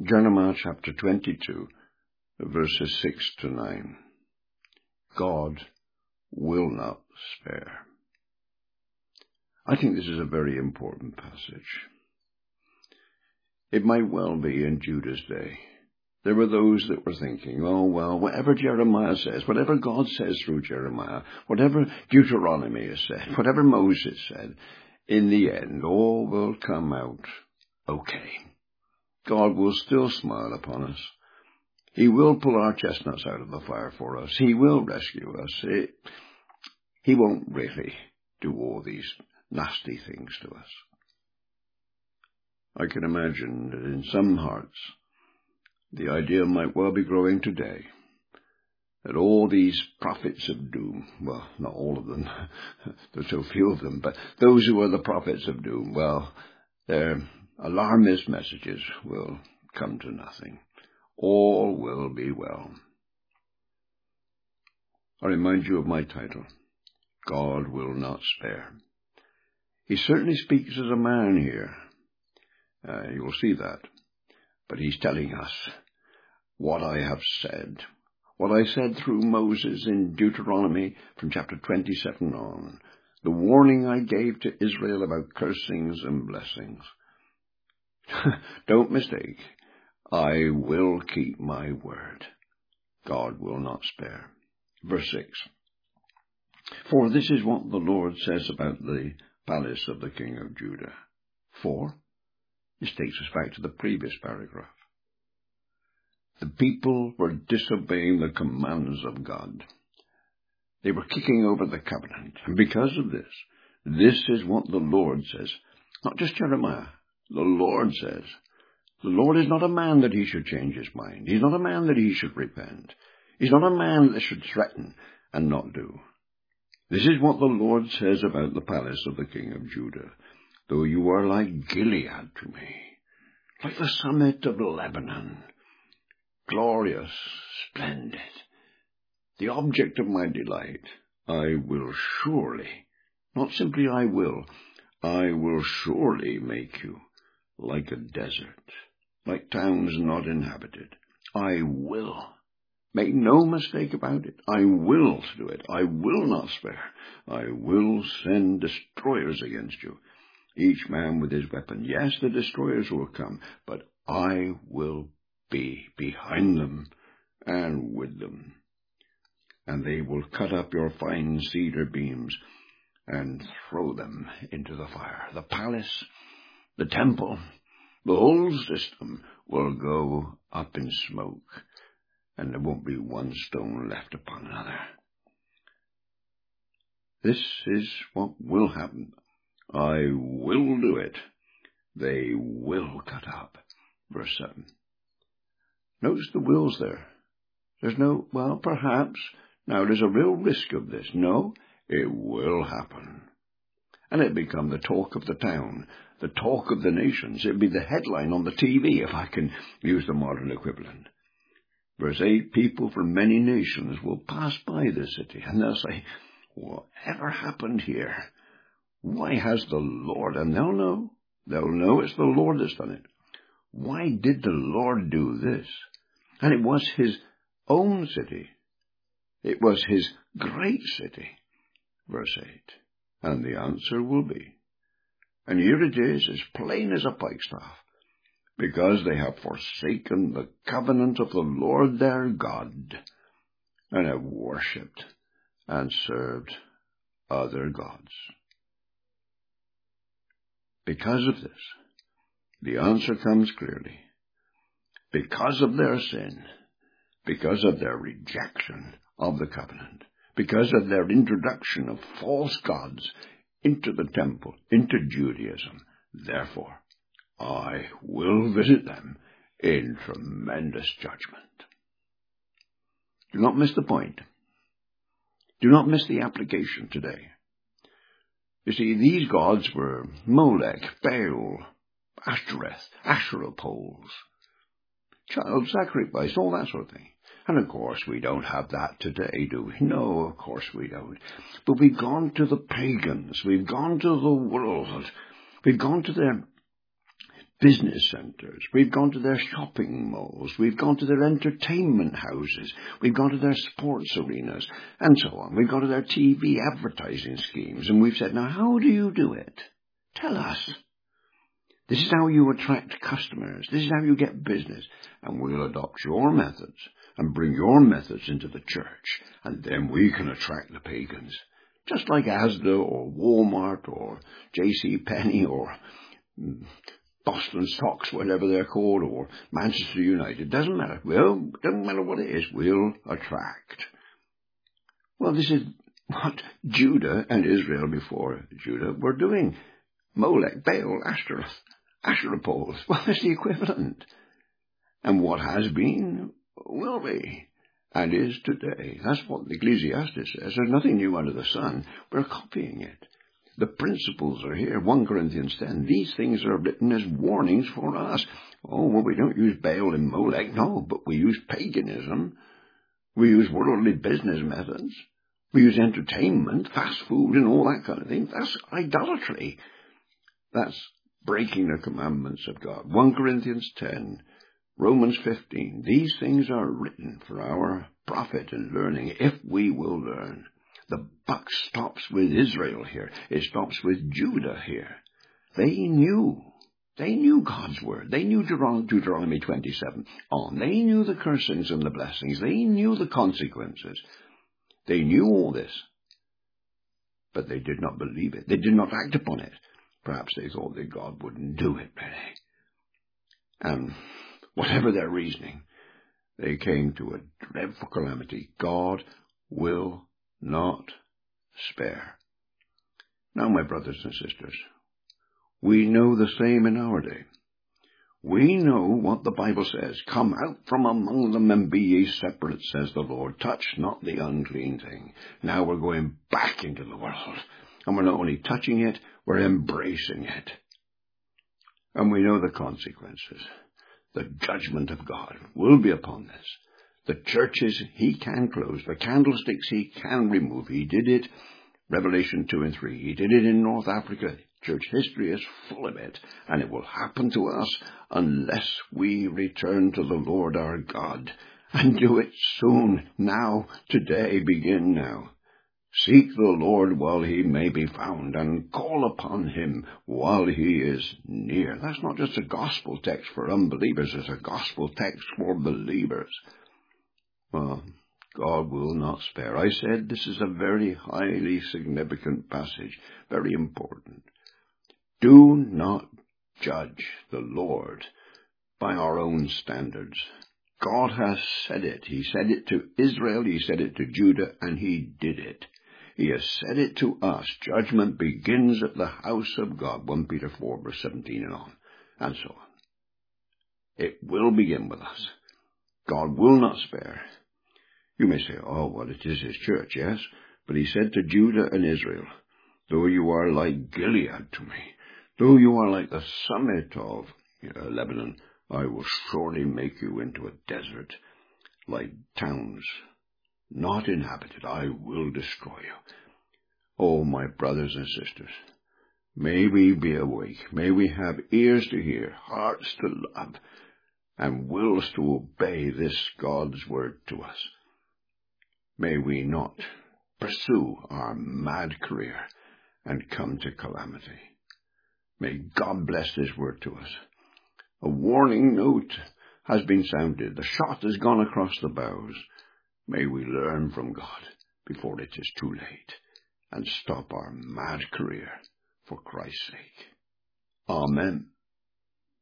Jeremiah chapter 22, verses 6 to 9. God will not spare. I think this is a very important passage. It might well be in Judah's day. There were those that were thinking, oh, well, whatever Jeremiah says, whatever God says through Jeremiah, whatever Deuteronomy has said, whatever Moses said, in the end, all will come out okay. God will still smile upon us. He will pull our chestnuts out of the fire for us. He will rescue us. He won't really do all these nasty things to us. I can imagine that in some hearts, the idea might well be growing today that all these prophets of doom, well, not all of them, there's so few of them, but those who are the prophets of doom, well, their alarmist messages will come to nothing. All will be well. I remind you of my title, God Will Not Spare. He certainly speaks as a man here. You will see that. But he's telling us what I have said. What I said through Moses in Deuteronomy from chapter 27 on. The warning I gave to Israel about cursings and blessings. Don't mistake. I will keep my word. God will not spare. Verse 6. For this is what the Lord says about the palace of the king of Judah. For, this takes us back to the previous paragraph. The people were disobeying the commands of God. They were kicking over the covenant. And because of this is what the Lord says. Not just Jeremiah. The Lord says. The Lord is not a man that he should change his mind. He's not a man that he should repent. He's not a man that should threaten and not do. This is what the Lord says about the palace of the king of Judah. Though you are like Gilead to me, like the summit of Lebanon, glorious, splendid, the object of my delight, I will surely, not simply I will surely make you like a desert, like towns not inhabited. I will. Make no mistake about it. I will do it. I will not spare. I will send destroyers against you, each man with his weapon. Yes, the destroyers will come, but I will be behind them and with them. And they will cut up your fine cedar beams and throw them into the fire. The palace, the temple, the whole system will go up in smoke, and there won't be one stone left upon another. This is what will happen. I will do it. They will cut up. Verse 7. Notice the wills there. There's no, well, perhaps. Now, there's a real risk of this. No, it will happen. And it become the talk of the town, the talk of the nations. It'll be the headline on the TV, if I can use the modern equivalent. Verse 8, people from many nations will pass by this city, and they'll say, whatever happened here? Why has the Lord, and they'll know it's the Lord that's done it. Why did the Lord do this? And it was his own city. It was his great city. Verse 8. And the answer will be, and here it is, as plain as a pikestaff, because they have forsaken the covenant of the Lord their God, and have worshipped and served other gods. Because of this, the answer comes clearly. Because of their sin, because of their rejection of the covenant, because of their introduction of false gods into the temple, into Judaism, therefore, I will visit them in tremendous judgment. Do not miss the point. Do not miss the application today. You see, these gods were Molech, Baal, Ashtoreth, Asherah poles, child sacrifice, all that sort of thing. And of course we don't have that today, do we? No, of course we don't. But we've gone to the pagans, we've gone to the world, we've gone to their business centres. We've gone to their shopping malls. We've gone to their entertainment houses. We've gone to their sports arenas, and so on. We've gone to their TV advertising schemes, and we've said, now, how do you do it? Tell us. This is how you attract customers. This is how you get business. And we'll adopt your methods and bring your methods into the church, and then we can attract the pagans. Just like Asda or Walmart or J.C. Penney or Boston Sox, whatever they're called, or Manchester United. Doesn't matter. Well, doesn't matter what it is. We'll attract. Well, this is what Judah and Israel before Judah were doing. Molech, Baal, Ashtaroth, Asherah poles. Well, it's the equivalent. And what has been, will be, and is today. That's what Ecclesiastes says. There's nothing new under the sun. We're copying it. The principles are here. 1 Corinthians 10. These things are written as warnings for us. Oh, well, we don't use Baal and Molech. No, but we use paganism. We use worldly business methods. We use entertainment, fast food, and all that kind of thing. That's idolatry. That's breaking the commandments of God. 1 Corinthians 10. Romans 15. These things are written for our profit and learning, if we will learn. The buck stops with Israel here. It stops with Judah here. They knew God's word. They knew Deuteronomy 27 on. They knew the cursings and the blessings. They knew the consequences. They knew all this. But they did not believe it. They did not act upon it. Perhaps they thought that God wouldn't do it, really. And whatever their reasoning, they came to a dreadful calamity. God will not spare. Now, my brothers and sisters, we know the same in our day. We know what the Bible says. Come out from among them and be ye separate, says the Lord. Touch not the unclean thing. Now we're going back into the world. And we're not only touching it, we're embracing it. And we know the consequences. The judgment of God will be upon this. The churches he can close. The candlesticks he can remove. He did it, Revelation 2 and 3. He did it in North Africa. Church history is full of it. And it will happen to us unless we return to the Lord our God. And do it soon, now, today, begin now. Seek the Lord while he may be found, and call upon him while he is near. That's not just a gospel text for unbelievers, it's a gospel text for believers. Well, God will not spare. I said this is a very highly significant passage, very important. Do not judge the Lord by our own standards. God has said it. He said it to Israel, he said it to Judah, and he did it. He has said it to us. Judgment begins at the house of God. 1 Peter 4, verse 17 and on, and so on. It will begin with us. God will not spare. You may say, oh, well, it is his church, yes. But he said to Judah and Israel, though you are like Gilead to me, though you are like the summit of Lebanon, I will surely make you into a desert, like towns not inhabited. I will destroy you. Oh, my brothers and sisters, may we be awake. May we have ears to hear, hearts to love, and wills to obey this God's word to us. May we not pursue our mad career and come to calamity. May God bless his word to us. A warning note has been sounded. The shot has gone across the bows. May we learn from God before it is too late and stop our mad career for Christ's sake. Amen.